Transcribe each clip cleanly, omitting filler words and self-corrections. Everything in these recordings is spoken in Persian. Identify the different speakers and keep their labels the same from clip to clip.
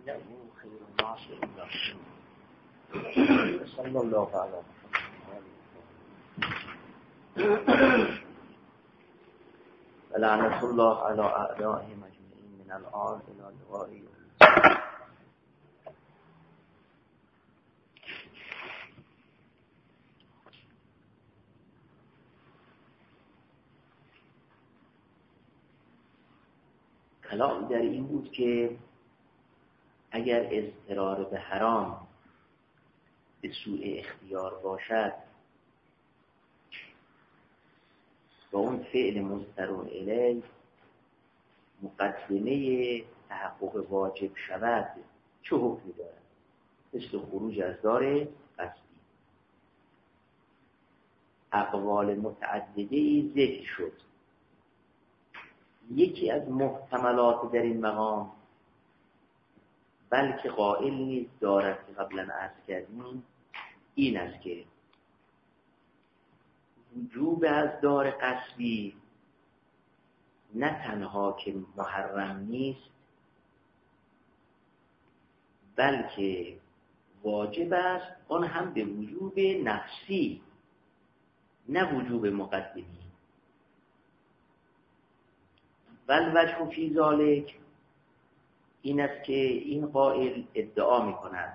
Speaker 1: إنه خير الناصر صلى الله على محمد ولعنة الله على أعدائهم أجمعين من الآن إلى لقاء يوم. کلام در این بود که اگر اضطرار به حرام به سوء اختیار باشد و اون فعل مضطر الیه مقدمه تحقق واجب شود چه حکمی دارد؟ مثل خروج از دار قصدی. اقوال متعددی ذکر شد. یکی از محتملات در این مقام بلکه قائل نیست دارد که قبلا عرض کردیم این است که وجوب از دار قصبی نه تنها که محرم نیست بلکه واجب است، آن هم به وجوب نفسی نه وجوب مقدمی. والوجه فی ذلک این است که این قائل ادعا می کند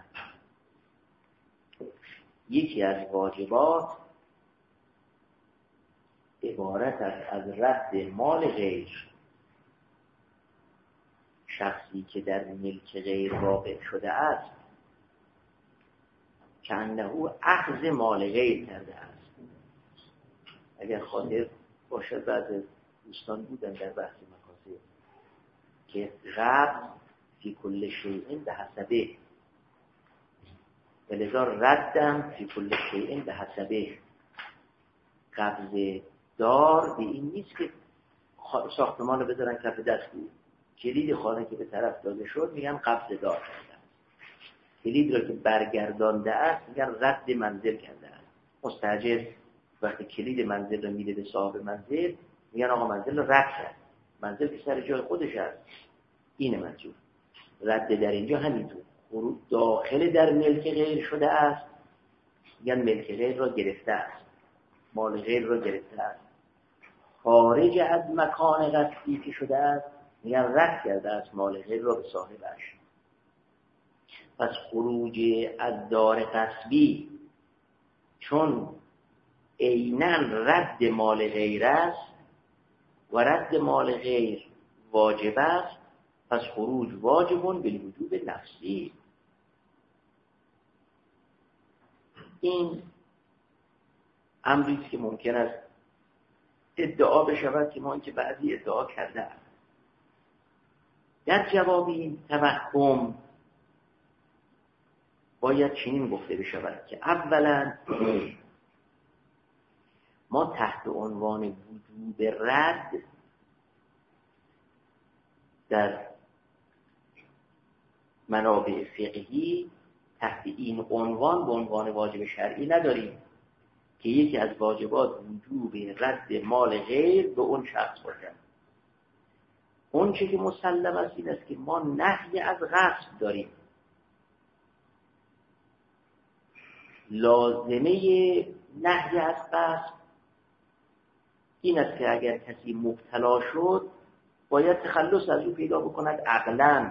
Speaker 1: یکی از واجبات عبارت است از رد مال غیر. شخصی که در ملک غیر واقع شده است که انه اخذ مال غیر کرده است. اگر خاطر باشد بعد دوستان بودن در بحث مکاسب که قبض فی کل شیء به حسبه ولذا ردم فی کل شیء به حسبه. قبض دار به این نیست که ساختمان رو بذارن کف دست بود. کلید خانه که به طرف داده شد میگن قبض دار کرده است. کلید را که برگردانده است میگن رد منزل کرده است. مستاجر وقتی کلید منزل رو میده به صاحب منزل میگن آقا منزل رو رد کرد. منزل که سر جای خودش است. اینه منظور. رد در اینجا همینطور. داخل در ملک غیر شده است میگن ملک غیر را گرفته است. مال غیر را گرفته است. خارج از مکان قصدی که شده است میگن رد کرده است مال غیر را به صاحبش. پس خروج از دار قصبی چون عیناً رد مال غیر است و رد مال غیر واجب است، پس خروج واجبون بالوجوب نفسی. این امریست که ممکن است ادعا بشود که ما اینکه بعضی ادعا کرده است. در جواب این توهم باید چنین گفته بشود که اولا ما تحت عنوان وجوب رد در منابع فقهی تحت این عنوان به عنوان واجب شرعی نداریم که یکی از واجبات وجوب رد مال غیر به اون شخص باشد. اون چه که مسلم است این است که ما نهی از غصب داریم. لازمه نهی از غصب این است که اگر کسی مبتلا شد باید تخلص از او پیدا بکند عقلاً.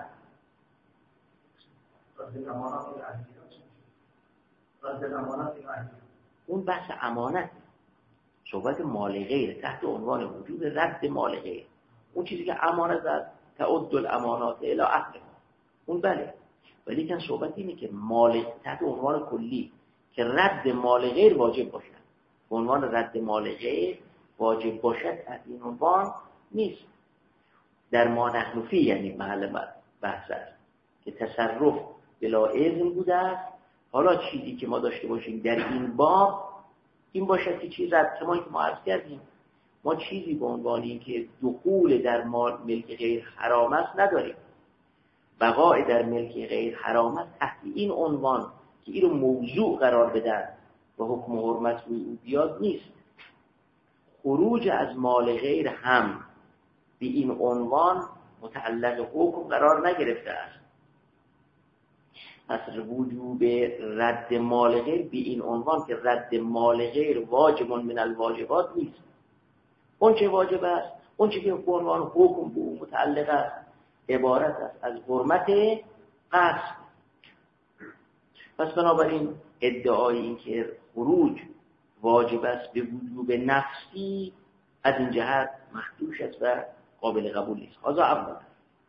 Speaker 1: اون بحث امانت، صحبت مال غیر تحت عنوان وجوب رد مال غیر. اون چیزی که امانت است تعد الامانات الی اهلها اون بله، ولی که صحبت اینه که مال تحت عنوان کلی که رد مال غیر واجب باشد. به عنوان رد مال غیر واجب باشد از این عنوان نیست. در ما نحن فی یعنی محل بحث است که تصرف بلا اذن بوده است. حالا چیزی که ما داشته باشیم در این باب این باشد که چیز رد ما که ما عرض کردیم ما چیزی به عنوان این که دخول در مال ملک غیر حرام است نداریم. بقای در ملک غیر حرام است تحت این عنوان که این رو موضوع قرار بدن و حکم حرمت روی بیاد نیست. خروج از مال غیر هم به این عنوان متعلق حکم قرار نگرفته است. پس وجوب رد مال غیر به این عنوان که رد مال غیر واجب من الواجبات نیست. اون چه واجب است، اون چه که به عنوان حکم به او متعلق است، عبارت است از حرمت قصد. پس بنابراین ادعای این که خروج واجب است به وجوب نفسی از این جهت مخدوش است و قابل قبول نیست. حالا اول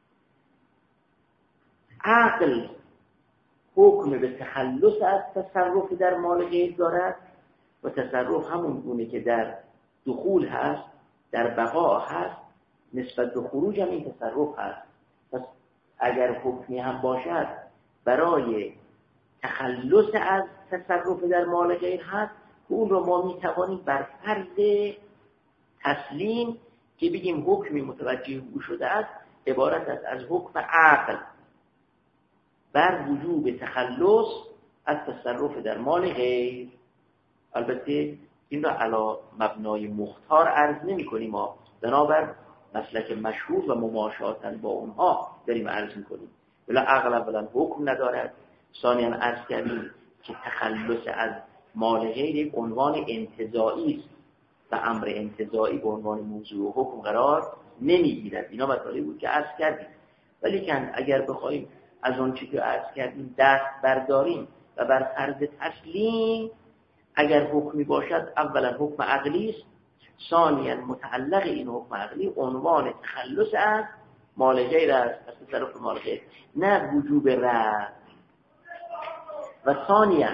Speaker 1: عقل حکم به تخلص از تصرف در مال غیر دارد و تصرف همون گونه که در دخول هست، در بقا هست، نسبت به خروج هم این تصرف هست. پس اگر حکمی هم باشد برای تخلص از تصرف در مال غیر هست، که اون رو ما میتوانیم بر فرض تسلیم که بگیم حکمی متوجه او شده است عبارت است از حکم عقل بر وجوب تخلص از تصرف در مال غیر. البته این را علی مبنای مختار عرض نمی کنیم، ما بنابر مسلک مشهور و مماشاتا با اونها داریم عرض می کنیم. ولی عقل اولا حکم ندارد، ثانیاً عرض کردیم که تخلص از مال غیر یک عنوان انتزاعی است و امر انتزاعی به عنوان موضوع حکم قرار نمیگیرد. اینا مطالبی بود که عرض کردیم. ولی که اگر بخوایم از اون چیزی که عرض کردیم دست برداریم و بر فرض تسلیم، اگر حکمی باشد اولا حکم عقلی است، ثانیاً متعلق این حکم عقلی عنوان تخلص از مال غیر است، از تصرف مال غیر، نه وجوب رد. و ثانیاً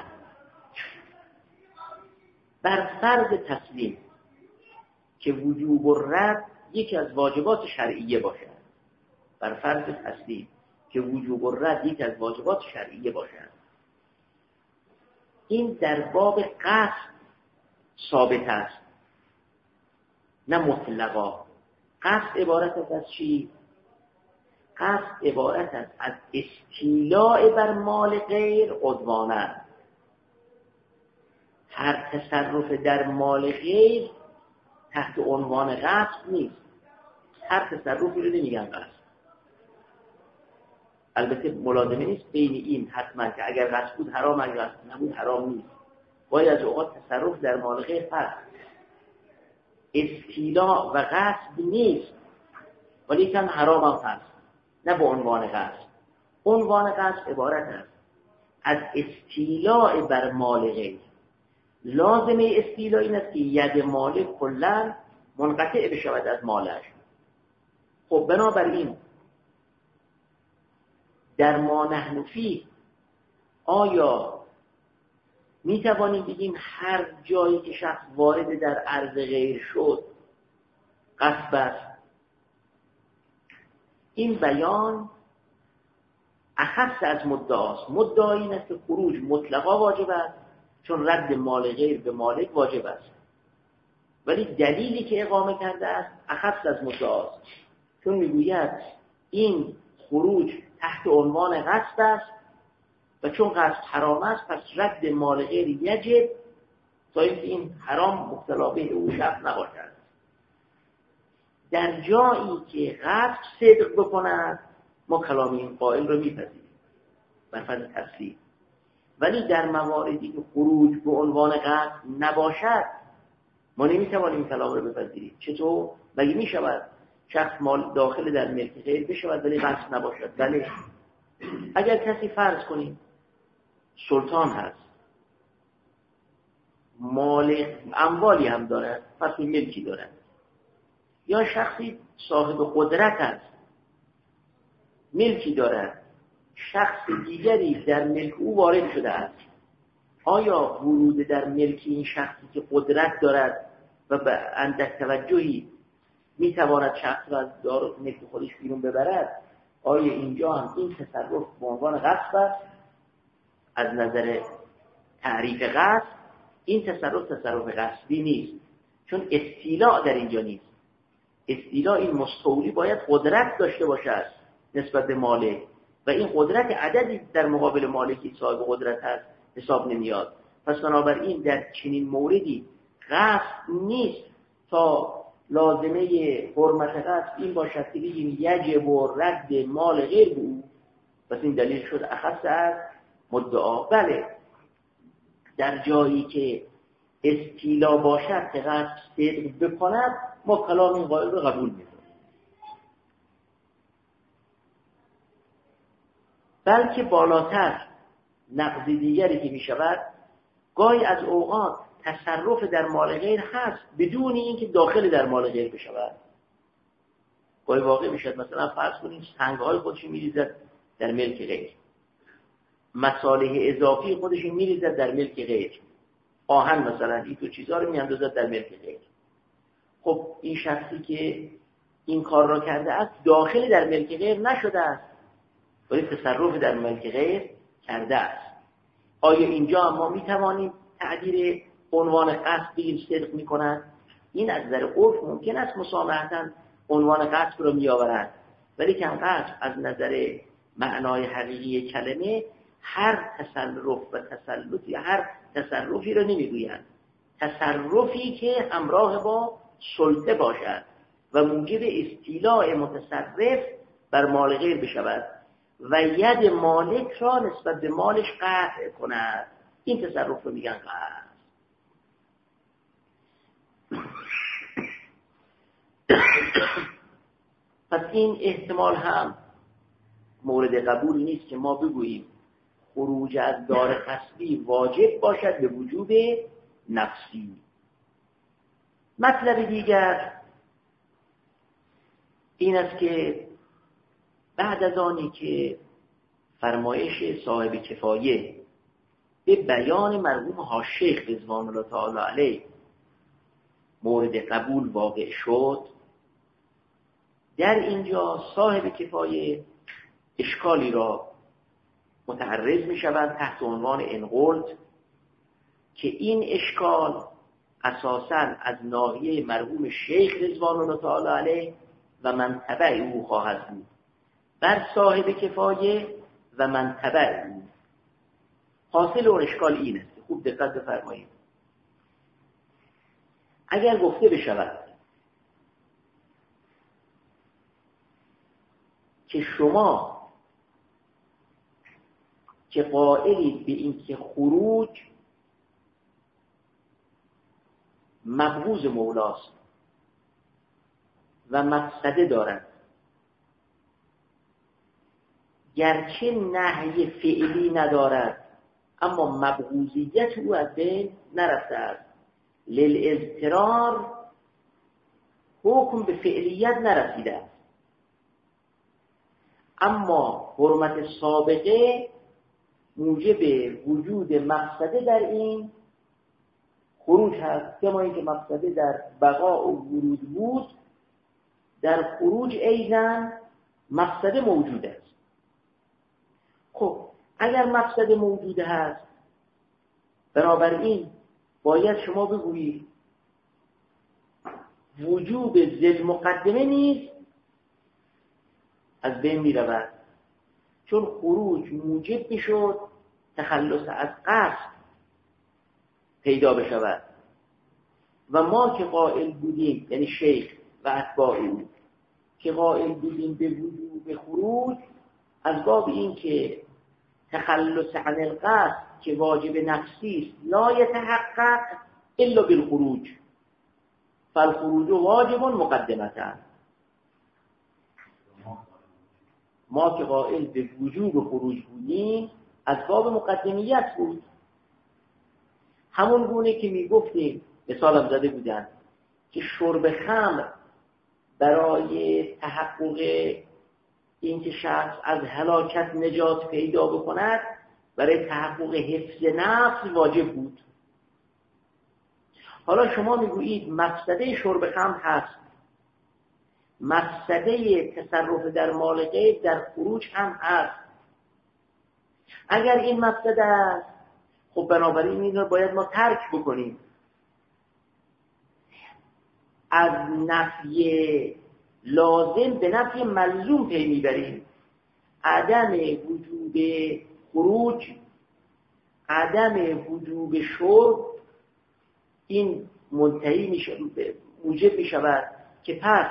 Speaker 1: بر فرض تسلیم که وجوب الرد یکی از واجبات شرعیه باشد، بر فرض تسلیم که وجوب الرد یکی از واجبات شرعیه باشد، این در باب قصد ثابت است، نه مطلقا. قصد عبارت است از چی؟ قصد عبارت است از استیلاء بر مال غیر عدوانه. هر تصرف در مال غیر تحت عنوان قصد نیست. هر تصرفی رو نمیگن قصد. البته ملازمه نیست بین این حتما که اگر قصد بود حرام، اگر قصد نبود حرام نیست. باید از اوقات تصرف در مال غیر هست. استیلاء و قصد نیست، ولی کم حرام هم هست، نه به عنوان قصد. عنوان قصد عبارت است از استیلاء بر مال غیر. لازمه استیلاء این است که ید مالک کلا منقطع بشود از مالش. خب بنابراین در ما نحن فیه آیا می توانیم بگیم هر جایی که شخص وارد در عرض غیر شد غصب است؟ این بیان اخص از مدعاست. مدعا این است که خروج مطلقا واجب است، چون رد مال غیر به مالک واجب است. ولی دلیلی که اقامه کرده است اخص از مدعاست، چون میگوید این خروج تحت عنوان غصب است و چون غصب حرام است پس رد مال غیر یجب، تا اینکه این حرام مبتلا به او شخص نباشد. در جایی که غصب صدق بکند ما کلام این قائل رو میپذیریم بر فرض تسلیم. ولی در مواردی که خروج به عنوان قصد نباشد ما نمیتوانیم کلام رو بپذیریم. چطور؟ مگه میشود شخص مال داخل در ملک غیر بشود ولی قصد نباشد؟ بله. اگر کسی فرض کنیم سلطان هست، مال اموالی هم دارد، پس ملکی دارد، یا شخصی صاحب قدرت است ملکی دارد، شخص دیگری در ملک او وارد شده است، آیا ورود در ملک این شخصی که قدرت دارد و به اندک توجهی میتواند شخص را از دار ملک خودش بیرون ببرد، آیا اینجا هم این تصرف به عنوان غصب است؟ از نظر تعریف غصب این تصرف غصبی نیست، چون استیلاء در اینجا نیست. استیلاء این مستولی باید قدرت داشته باشد نسبت به مالک و این قدرت عددی در مقابل مالکی صاحب قدرت هست حساب نمیاد. پس بنابراین در چنین موردی غصب نیست تا لازمه حرمت غصب این باشد که بگیم یجب رد مال غیر به او. پس این دلیل شد اخص از مدعا بله در جایی که استیلا باشد که قصد صدق بکند ما کلام این قائل رو قبول می‌کنیم. بلکه بالاتر نقض دیگری که می‌شود گاهی از اوقات تصرف در مال غیر هست بدون اینکه داخل در مال غیر بشود. گاهی واقع میشد مثلا فرض کنید سنگ‌های خودش می‌ریزد در ملک غیر، مصالح اضافی خودش می‌ریزد در ملک غیر، آهن مثلا این دو چیزها رو می‌اندازد در ملک غیر. خب این شخصی که این کار را کرده است داخل در ملک غیر نشده است ولی تصرف در ملک غیر کرده است. آیا اینجا ما می‌توانیم تعبیر عنوان قصد بگیم صدق می‌کند؟ این از نظر عرف ممکن است مسامحتاً عنوان قصد رو می‌آورد، ولی که قصد از نظر معنای حقیقی کلمه هر تصرف و تسلطی هر تصرفی رو نمی‌گویند. تصرفی که همراه با سلطه باشد و موجب استیلاء متصرف بر مال غیر بشود و ید مالک را نسبت به مالش قطع کند، این تصرف رو میگن قصد. پس این احتمال هم مورد قبول نیست که ما بگوییم خروج از دار قصدی واجب باشد به وجوب نفسی. مطلب دیگر این است که بعد از آنی که فرمایش صاحب کفایه به بیان مرحوم حاج‌شیخ رضوان الله تعالی علیه مورد قبول واقع شد، در اینجا صاحب کفایه اشکالی را متعرض می شوند تحت عنوان انقلت که این اشکال اساساً از ناحیه مرحوم شیخ رضوان الله تعالی علیه و من تبع او خواهد بود بر صاحب کفایه و من تبع او. حاصل اون اشکال این است، خوب دقت بفرمایید. اگر گفته بشود که شما که قائلید به این که خروج مبغوض مولاست و مفسده دارد، گرچه نهی فعلی ندارد اما مبغوضیت او از بین نرفته است، للاضطرار حکم به فعلیت نرسیده است، اما حرمت سابقه موجب وجود مفسده در این خروج هست، کما اینکه مفسده در بقاء و ورود بود، در خروج ایضاً مفسده موجود است. خب اگر مفسده موجود هست بنابراین باید شما بگویید وجوب ذل مقدمه نیز از بین می رود، چون خروج موجب می شد تخلص از قصد پیدا بشود و ما که قائل بودیم، یعنی شیخ و اتباع او که قائل بودیم به وجوب خروج از باب این که تخلص عن القصد که واجب نفسی است لا یتحقق الا بالخروج فالخروج واجب مقدمتا، ما که قائل به وجوب خروج بودیم از باب مقدمیت بود. همون گونه که میگفتیم مثالم زده بودن که شرب خمر برای تحقق این که شخص از هلاکت نجات پیدا بکند برای تحقق حفظ نفس واجب بود. حالا شما میگویید مفسده شرب خمر هست، مفسده تصرف در مال غیر در خروج هم هست. اگر این مفسده است خب بنابراین این رو باید ما ترک بکنیم، از نفی لازم به نفی ملزوم پی میبریم. عدم وجوب خروج، عدم وجوب شرب، این منتهی میشه موجب میشود که پس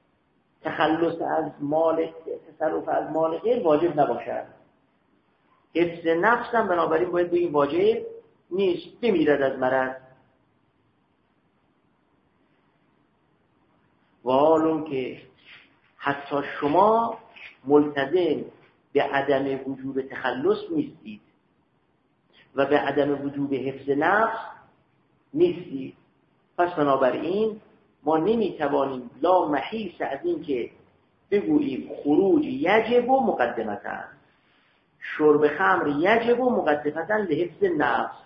Speaker 1: تخلص از مال تصرف از مال غیر واجب نباشد. حفظ نفس هم بنابراین باید به این واجب نیست، بمیرد از مرض. و حالون که حتی شما ملتزم به عدم وجوب تخلص نیستید و به عدم وجوب حفظ نفس نیستید، پس بنابراین ما نمیتوانیم لا محیص از این که بگوییم خروج یجب و مقدمتاً، شرب خمر یجب و مقدمتاً لحفظ نفس.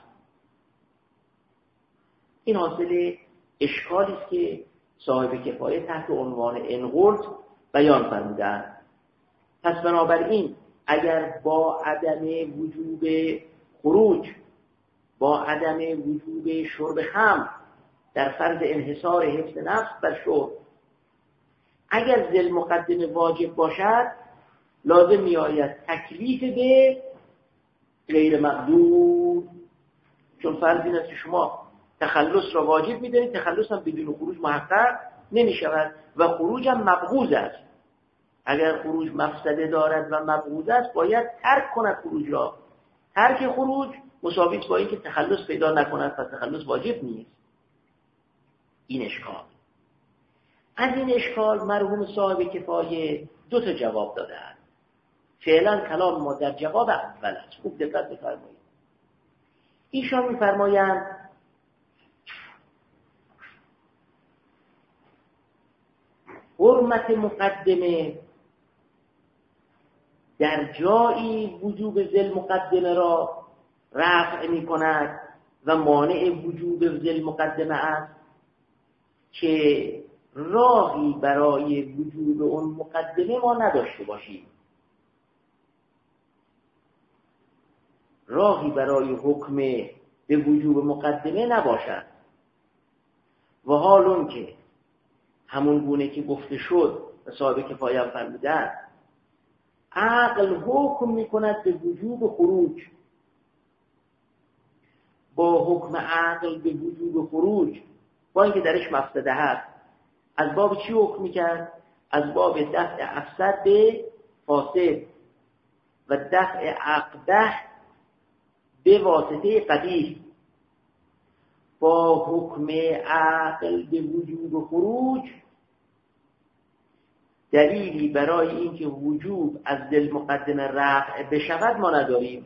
Speaker 1: این حاصل اشکالی است که صاحب کفایه تحت عنوان انقلت بیان فرمودند. پس بنابراین اگر با عدم وجوب خروج، با عدم وجوب شرب خمر در فرض انحصار حفظ نفس بر شرب، اگر ذل مقدمه واجب باشد، لازم می آید تکلیف به غیر مقدور. چون فرض این است که شما تخلص را واجب می دانید، تخلص هم بدون خروج محقق نمی شود و خروج هم مبغوض است. اگر خروج مفسده دارد و مبغوض است، باید ترک کند خروج را. ترک خروج مساوی است با اینکه تخلص پیدا نکند، پس تخلص واجب نیست. این اشکال. از این اشکال مرحوم صاحب کفایه دو تا جواب دادند. فعلا کلام ما در جواب اول است. خوب دقت بفرمایید. ایشان می‌فرمایند حرمت مقدمه در جایی وجوب ذل مقدمه را رفع می کند و مانع وجوب ذل مقدمه است که راهی برای وجوب اون مقدمه ما نداشته باشیم، راهی برای حکم به وجوب مقدمه نباشد. و حال اون که همون گونه که گفته شد و صاحب کفایه هم فرمودند، عقل حکم میکند به وجوب خروج. با حکم عقل به وجوب خروج، با اینکه درش مفسده هست، از باب چی حکم میکرد؟ از باب دفع افسد به فاسد و دفع اقبح به واسطه قبیح. با حکم عقل به وجوب خروج دلیلی برای اینکه وجوب از ذل مقدمه رفع بشود ما نداریم.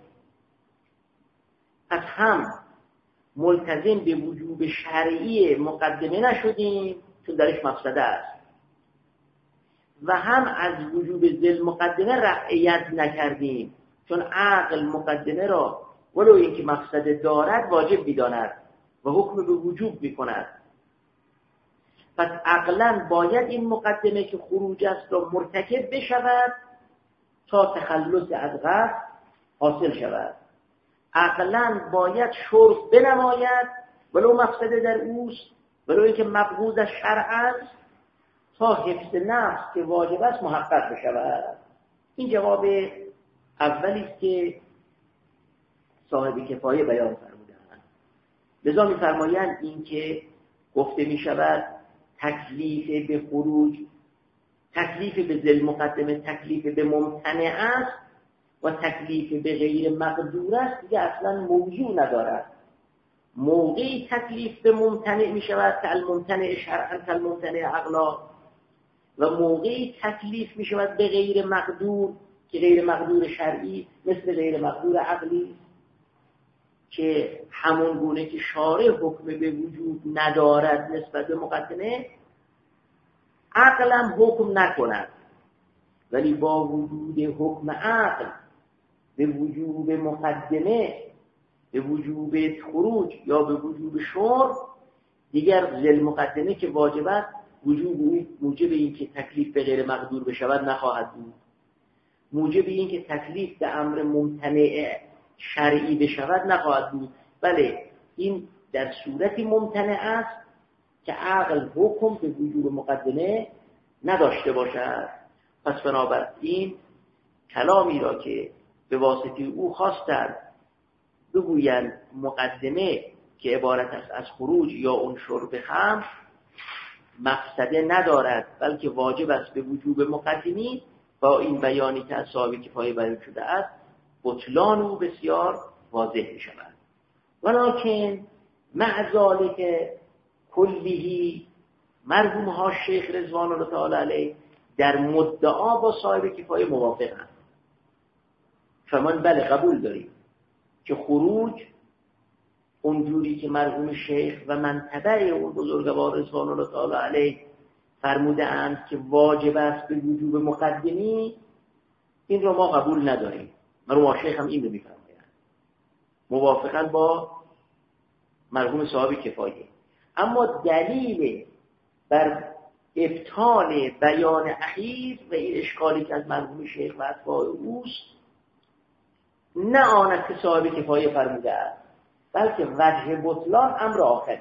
Speaker 1: پس هم ملتزم به وجوب شرعی مقدمه نشدیم چون درش مفسده است، و هم از وجوب ذل مقدمه رفعیت نکردیم چون عقل مقدمه را ولو اینکه مفسده دارد واجب می‌داند و حکم به وجوب می‌کند. پس عقلاً باید این مقدمه که خروج است را مرتکب بشود تا تخلص از قصد حاصل شود. عقلاً باید شرب بنماید ولو مفسده در اوست، ولو اینکه مبغوض از شرع است، تا حفظ نفس که واجب است محقق بشود. این جواب اولی است که صاحب کفایه بیان فرمودند. لذا می‌فرمایند این که گفته می‌شود تکلیف به خروج، تکلیف به ذل مقدمه تکلیف به ممتنع است و تکلیف به غیر مقدور است، دیگه اصلا موضوع ندارد. موقعی تکلیف به ممتنع می شود که الممتنع شرعا که الممتنع عقلا، و موقعی تکلیف می شود به غیر مقدور که غیر مقدور شرعی مثل غیر مقدور عقلی، که همون گونه که شارع حکم به وجود ندارد نسبت به مقدمه، عقلم حکم نکند، ولی با وجود حکم عقل به وجوب مقدمه، به وجوب خروج یا به وجوب شرب، دیگر ذل مقدمه که واجب است موجب این که تکلیف به غیر مقدور بشود نخواهد بود، موجب این که تکلیف به امر ممتنع شرعی بشود نخواهد بود. بله این در صورتی ممتنع است که عقل حکم به وجوب مقدمه نداشته باشد. پس بنابراین کلامی را که به واسطه او خواستند بگویند مقدمه که عبارت است از خروج یا اون شرب خمر مفسده ندارد بلکه واجب است به وجوب مقدمی، با این بیانی که از صاحب کفایه بیان شده است بطلان او بسیار واضح می شود. ولکن مع ذالک کلیه مرحوم ها شیخ رضوان الله تعالی علیه در مدعا با صاحب کفایه موافقند. فمن بله قبول داریم که خروج اونجوری که مرحوم شیخ و منطبع اون بزرگوار رضوان الله تعالی علیه فرموده اند که واجب است به وجوب مقدمی، این رو ما قبول نداریم. مرحوم شیخ هم این رو میفرمایند، موافقند با مرحوم صاحب کفایه. اما دلیل بر ابطال بیان اخیر و این اشکالی که از مرحوم شیخ و اتباع اوست نه آن است که صاحب کفایه فرموده است، بلکه وجه بطلان امر آخر.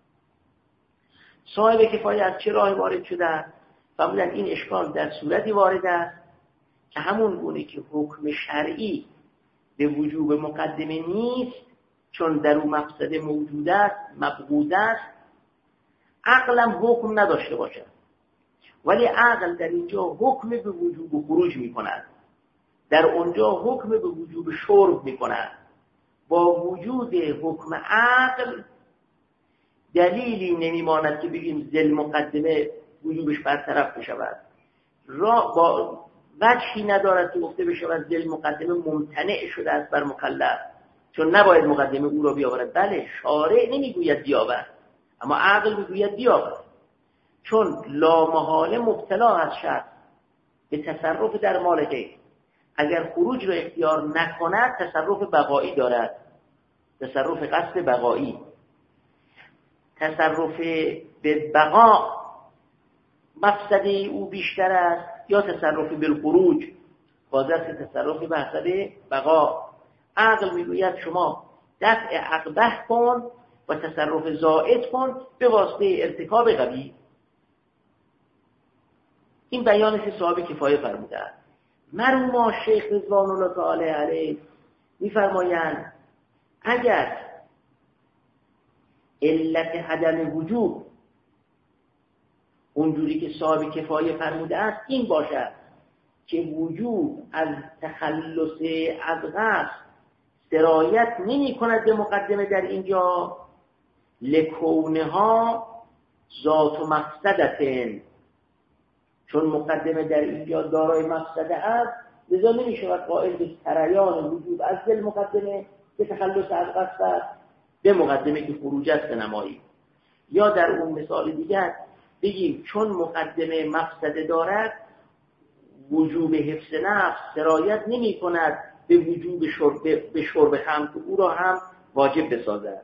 Speaker 1: صاحب کفایه از چه راه وارد شده؟ فرمودن این اشکال در صورتی وارد است که همون گونه که حکم شرعی به وجوب مقدمه نیست چون در اون مفسد موجود است، مبغوض است، عقلم حکم نداشته باشد، ولی عقل در اینجا حکم به وجوب خروج می کند، در اونجا حکم به وجوب شرب می کند. با وجود حکم عقل دلیلی نمیماند که بگیم ذل مقدمه وجوبش برطرف بشود، با وجهی ندارد که گفته بشود ذل مقدمه ممتنع شده است بر مکلف چون نباید مقدمه او را بیاورد. بله، شارع نمیگوید بیاورد، اما عقل میگوید بیاورد، چون لامحاله مبتلا از شخص به تصرف در مال غیر. اگر خروج را اختیار نکند تصرف بقایی دارد، تصرف قصد بقایی، تصرف به بقا مفسده او بیشتر است یا تصرف بالخروج واضح که تصرف به مفسده بقا. عقل میگوید شما دفع اقبح کن و تصرف زائد کن به واسطه ارتکاب قبیح. این بیانش صاحب کفایه فرموده است. مرحوم شیخ رضوان الله تعالی علیه میفرمایند اگر علت عدم وجوب اونجوری که صاحب کفایه فرموده است این باشد که وجوب از تخلص از قصد سرایت نمی کند به مقدمه در اینجا لکونها ذات و مقصدتن، چون مقدمه در اینجا دارای مقصده است لذا نمی شود قائل به سریان وجوب از دل مقدمه به تخلص از قصد است به مقدمه که خروج است نمایی. یا در اون مثال دیگر بگیم چون مقدمه مقصده دارد وجوب حفظ نفس سرایت نمی کند به وجوب شرب خمر که او را هم واجب بسازد.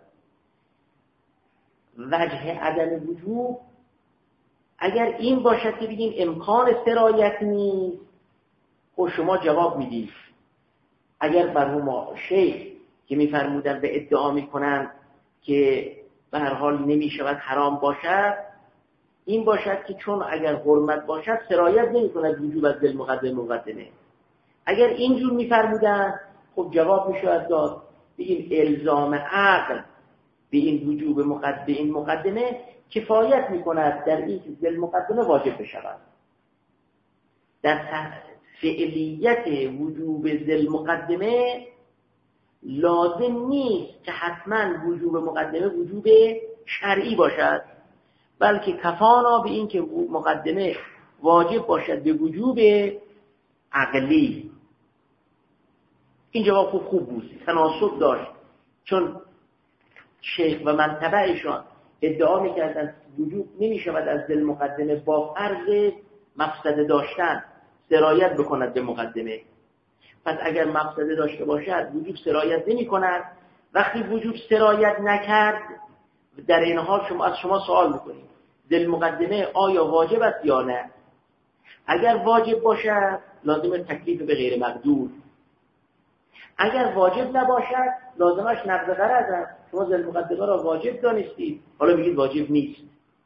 Speaker 1: وجه عدم وجوب اگر این باشد که بگیم امکان سرایت نیست، خب شما جواب میدید. اگر مرحوم شیخ که میفرمودن به ادعا میکنن که به هر حال نمیشود حرام باشد، این باشد که چون اگر حرمت باشد سرایت نمی کند وجوب از دل مقدمه. اگر اینجور میفرمودن خب جواب میشود داد بگیم الزام عقل به این وجوب این مقدمه کفایت میکند در این که دل مقدمه واجب بشود. در فعلیت وجوب دل مقدمه لازم نیست که حتما وجوب مقدمه وجوب شرعی باشد، بلکه کفانا به این که مقدمه واجب باشد به وجوب عقلی. این جواب خوب بود، تناسب داشت، چون شیخ و منطبعشان ادعا میکردن وجوب نمیشود از دل مقدمه با فرض مقصد داشتن سرایت بکند به مقدمه. پس اگر مقصد داشته باشد وجوب سرایت نمی کند. وقتی وجوب سرایت نکرد در این حال از شما سوال میکنیم دل مقدمه آیا واجب است یا نه؟ اگر واجب باشد لازم تکلیف به غیر مقدور، اگر واجب نباشد لازمش نقض غرض است. شما دل مقدمه را واجب دانستید حالا میگید واجب نیست.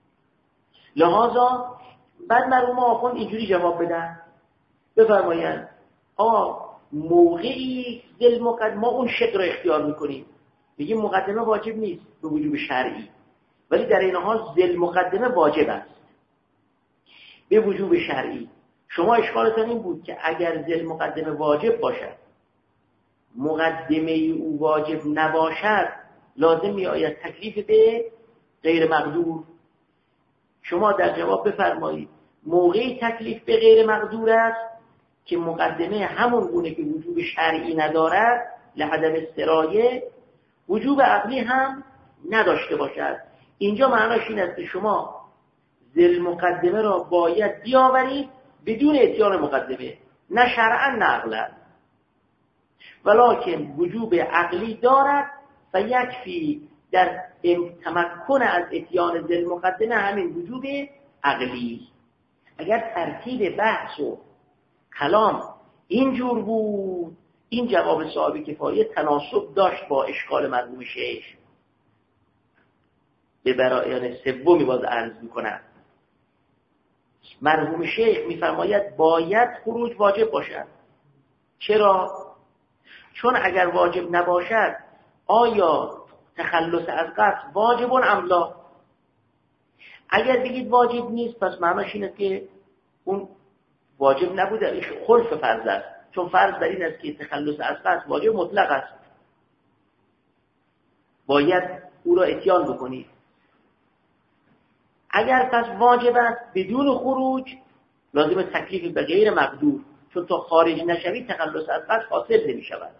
Speaker 1: لحاظا بعد مرحوم آخوند اینجوری جواب بدن بفرمایند موقعی دل مقدمه ما اون شق را اختیار میکنیم بگیم مقدمه واجب نیست به وجوب شرعی، ولی در این حال دل مقدمه واجب است به وجوب شرعی. شما اشکالتان این بود که اگر دل مقدمه واجب باشد مقدمه او واجب نباشد لازم می آید تکلیف به غیر مقدور. شما در جواب بفرمایید موقعی تکلیف به غیر مقدور است که مقدمه همون گونه که وجوب شرعی ندارد لعدم سرایه وجوب عقلی هم نداشته باشد. اینجا معناش این است که شما ذل مقدمه را باید بیاورید بدون اتیان مقدمه، نه شرعا نه عقلا، ولکن وجوب عقلی دارد و یکفی در تمکن از اتیان ذل مقدمه همین وجوب عقلی. اگر ترتیب بحث و کلام اینجور بود این جواب صاحب کفایه تناسب داشت با اشکال مرحوم شیخ. به برایان سومی باز عرض میکنم. مرحوم شیخ میفرماید باید خروج واجب باشد. چرا؟ چون اگر واجب نباشد آیا تخلص از قصد واجب ام لا؟ اگر بگید واجب نیست پس معناش اینه که اون واجب نبوده، خلف فرض است، چون فرض بر این است که تخلص از قصد واجب مطلق است، باید او را اتیان بکنید. اگر پس واجب است بدون خروج لازم تکلیف به غیر مقدور، چون تا خارج نشوی تخلص از قصد حاصل نمی شود،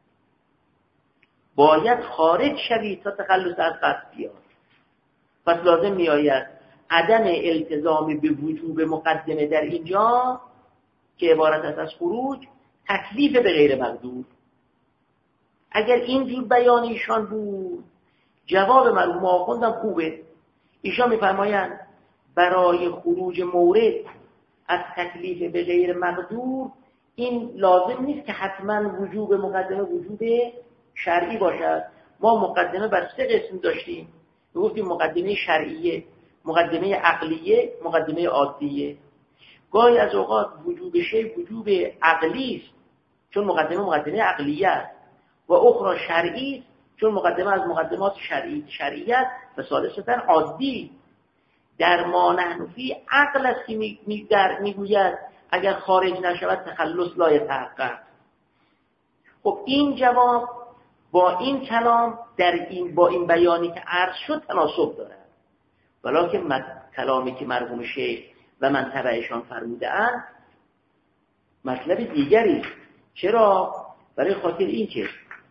Speaker 1: باید خارج شوی تا تخلص از قصد بیاد. پس لازم می آید عدم التزام به وجوب مقدمه در اینجا که عبارت است از خروج تکلیف به غیر مقدور. اگر اینجور بیان ایشان بود جواب مرحوم آخوندم خوبه. ایشان میفرمایند برای خروج مورد از تکلیف به غیر مقدور این لازم نیست که حتما وجوب مقدمه وجوب شرعی باشد. ما مقدمه بر 3 قسم داشتیم، گفتیم مقدمه شرعیه، مقدمه عقلیه، مقدمه عادیه. گاهی از اوقات وجوب شی وجوب عقلی است چون مقدمه عقلیه است و اخرى شرعی است چون مقدمه از مقدمات شرعیت و ثالثاً عادی. در ما نحنفی عقل است که میگوید اگر خارج نشود تخلص لا یتحقق. خب این جواب با این کلام با این بیانی که عرض شد تناسب دارد، ولکن کلامی که مرحوم شیخ و من تبعشان فرموده اند مطلب دیگری. چرا؟ برای خاطر این که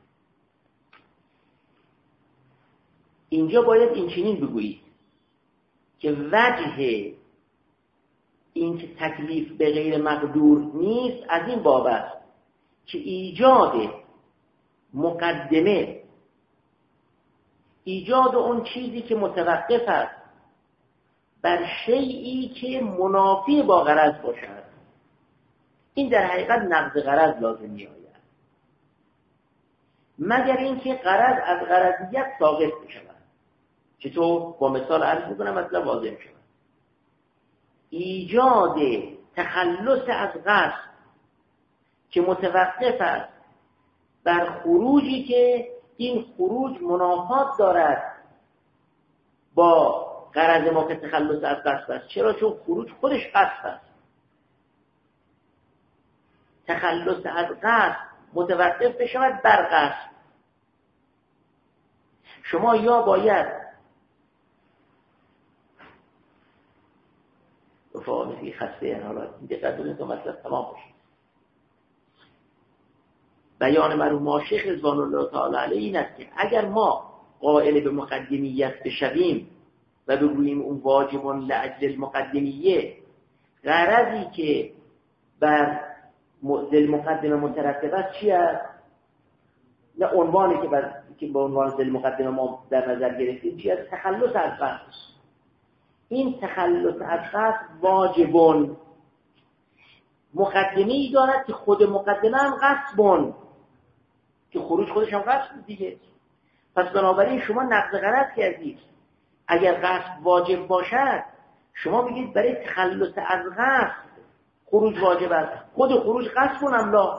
Speaker 1: اینجا باید این چنین بگویید که وجه این که تکلیف به غیر مقدور نیست از این باب است که ایجاد مقدمه، ایجاد اون چیزی که متوقف است بر شیئی که منافی با غرض باشد، این در حقیقت نقض غرض لازم می آید، مگر اینکه غرض از غرضیت ساقط بشود. چطور؟ با مثال عرض میکنم مطلب واضح شود. ایجاد تخلص از قصد که متوقف است بر خروجی که این خروج منافات دارد با غرض ما که تخلص از قصد است. چرا؟ چون خروج خودش قصد است. تخلص از قصد متوقف بشود بر قصد. شما یا باید فاهمی خسته حالا دقت کنید تا مطلب تمام بشه. بیان مرحوم شیخ رضوان الله تعالی علیه این است که اگر ما قائل به مقدمیت بشویم و بگوییم اون واجب لاجل المقدمیه، غرضی که بر ذل مقدمه مترتب است چی است؟ نه عنوانی که به عنوان ذل مقدمه ما در نظر گرفتیم چی است؟ تخلص از قصد. این تخلص از قصد واجبون، مقدمه ای دارد که خود مقدمه هم قصبون، که خروج خودش هم قصد دیگه. پس بنابراین شما نقض غرض کردید. اگر قصد واجب باشد شما بگید برای تخلص از قصد خروج واجب است، خود خروج قصبون هم لا.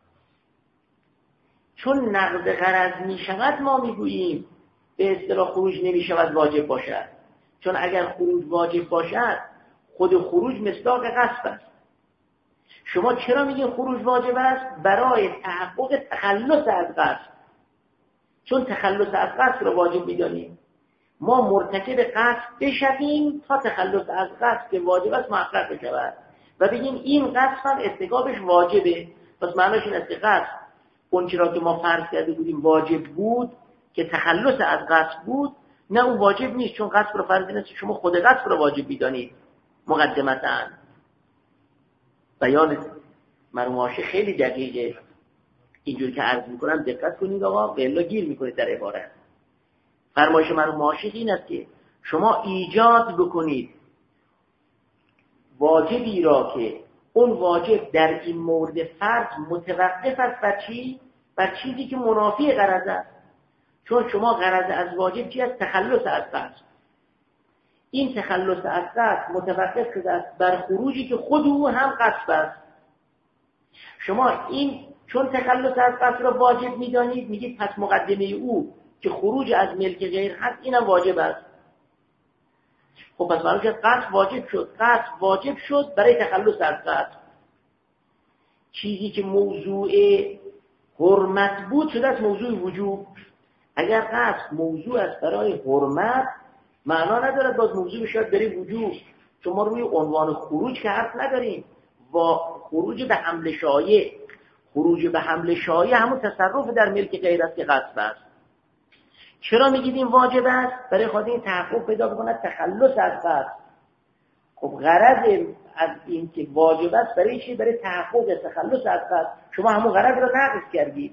Speaker 1: چون نقض غرض می شود ما میگوییم به اصطلاح خروج نمی شود واجب باشد، چون اگر خروج واجب باشد خود خروج مصداق قصد است. شما چرا میگین خروج واجب است؟ برای تحقق تخلص از قصد. چون تخلص از قصد رو واجب میدانیم، ما مرتکب قصد بشویم تا تخلص از قصد که واجب است محقق بشود و بگیم این قصد هم ارتکابش واجبه. پس معناش این است که قصد اون چرا که ما فرض کرده بودیم واجب بود که تخلص از قصد بود، نه اون واجب نیست، چون قصد رو فرض نیست شما خود قصد رو واجب میدانید. مقدمتاً بیان مرموشه خیلی دقیقه، اینجور که عرض میکنم دقت کنید آقا، بلا گیر میکنید در عبارت. فرمایش مرموشه این است که شما ایجاد بکنید واجبی را که اون واجب در این مورد فرض متوقف است بر چی؟ بر چیزی که منافی غرض است. چون شما غرض از واجب چی است؟ تخلص از قصد. این تخلص از قصد متوقف شده است بر خروجی که خود او هم قصد است. شما این چون تخلص از قصد را واجب می‌دانید، میگید پس مقدمه او که خروج از ملک غیر هست اینم واجب است. خب پس معنی که قصد واجب شد، قصد واجب شد برای تخلص از قصد. چیزی که موضوع حرمت بود شده است موضوع وجوب. اگر قصد موضوع است برای حرمت، معنا ندارد باز موضوع بشود برای وجوب، چون ما روی عنوان خروج که حرف نداریم. و خروج به حمل شایع، خروج به حمل شایع همون تصرف در ملک غیر است که قصد است. چرا میگید این واجب است؟ برای خاطر این تحقق پیدا بکند تخلص از قصد. خب غرض از این که واجب است برای چی؟ برای تحقق تخلص از قصد. شما همون غرض را نقض کردید.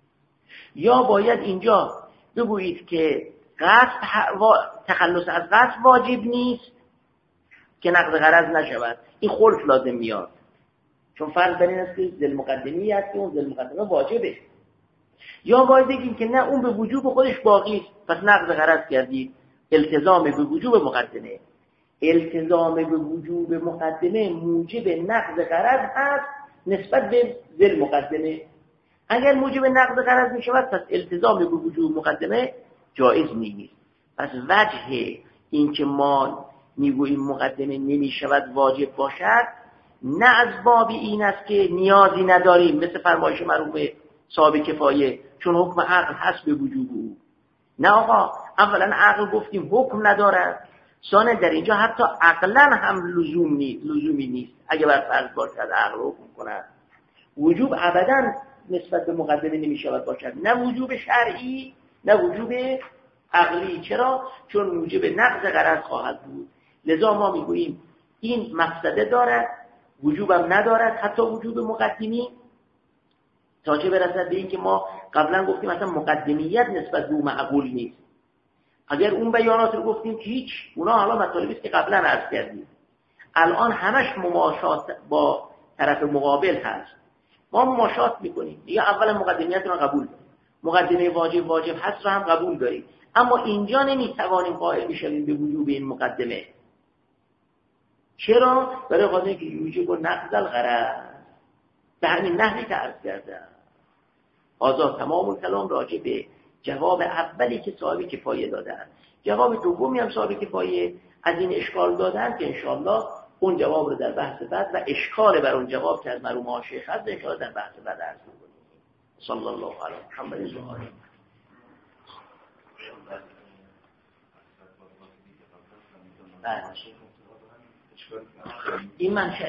Speaker 1: یا باید اینجا بگویید که قصد تخلص از قصد واجب نیست که نقض غرض نشود. این خلف لازم میاد، چون فرض بر این است که ذل مقدمی است که اون ذل مقدمه واجبه. یا باید بگیم که نه، اون به وجوب خودش باقی است، پس نقض غرض کردید. التزام به وجوب مقدمه، التزام به وجوب مقدمه موجب نقض غرض هست نسبت به ذل مقدمه. اگر موجب نقض غرض می شود پس التزام به وجوب مقدمه جایز نیست. پس وجه این که ما میگوییم مقدمه نمی شود واجب باشد، نه از باب این است که نیازی نداریم، مثل فرمایش مرحوم صاحب کفایه، چون حکم عقل هست به وجوب او. نه آقا، اولا عقل گفتیم حکم ندارد، ثانیا در اینجا حتی عقلا هم لزومی نیست. اگه بر فرض باشد عقل حکم کند، وجوب ابدا نسبت به مقدمه نمی شود باشد، نه وجوب شرعی نه وجوب عقلی. چرا؟ چون موجب نقض غرض خواهد بود. لذا ما میگوییم این مفسده دارد، وجوبم ندارد، حتی وجوب مقدمی، تا چه برسد به این که ما قبلا گفتیم مثلا مقدمیت نسبت به معقول نیست. اگر اون بیانات رو گفتیم که هیچ، اونا حالا مطالبی است که قبلا عرض کردیم، الان همش مماشات با طرف مقابل هست. ما مماشات میکنیم، یا اولا مقدمیت رو قبول داریم، مقدمه واجب هست رو هم قبول داریم، اما اینجا نمیتوانیم قائل بشویم به وجوب این مقدمه. چرا؟ برای خاطر اینکه یوجب و نقض الغرض، به همین نحوی که عرض کردم. آزاد تمام الکلام راجع به جواب اولی که صاحب کفایه دادن. جواب دومی هم صاحب کفایه از این اشکال دادن که انشاءالله اون جواب رو در بحث بعد و اشکال بر اون جواب که از مرحوم شیخ هست انشاءالله در بحث بعد عرض می‌کنیم. صلی الله علی محمد و آله. این منشأ